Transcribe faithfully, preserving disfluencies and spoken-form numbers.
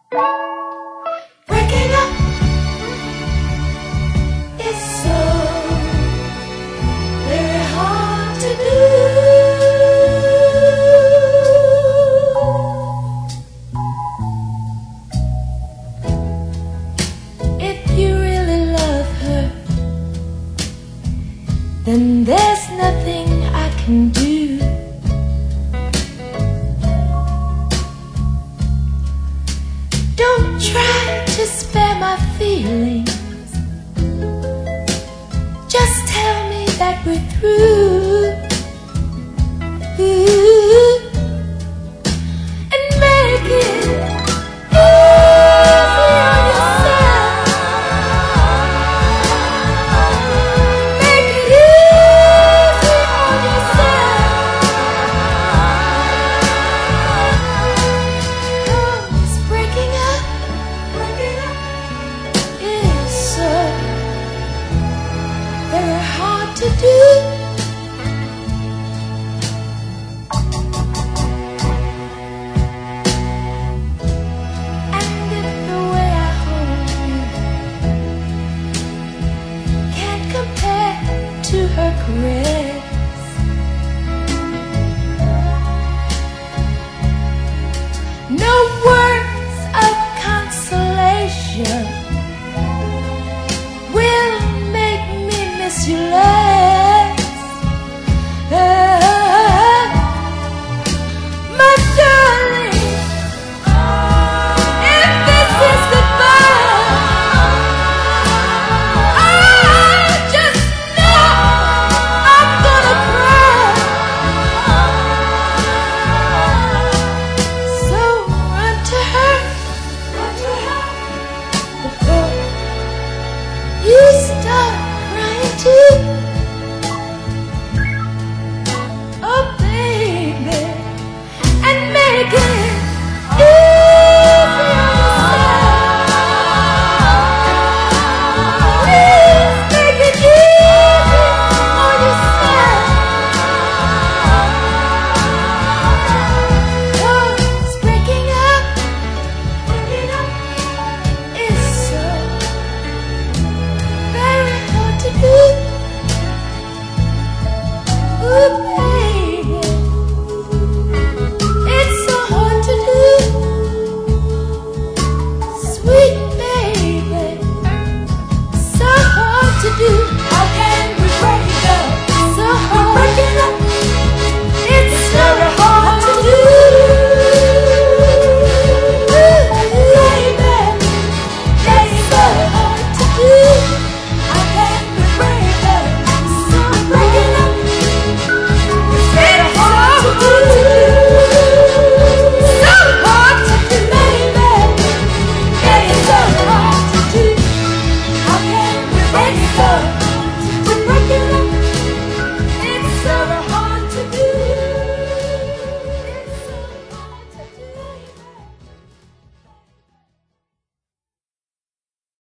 Breaking up is so very hard to do. If you really love her, then there's nothing I can do. Don't try to spare my feelings. Just tell me that we're through. Ooh. And make it easy on yourself. Make it easy on yourself. 'Cause breaking up is so very hard to do. And if the way I hold you can't compare to her caress, no words of consolation will make me miss you less. Ah, my darling, if this is goodbye, I just know I'm gonna cry. So run to her, run to her before you start crying too. Oh baby, and make it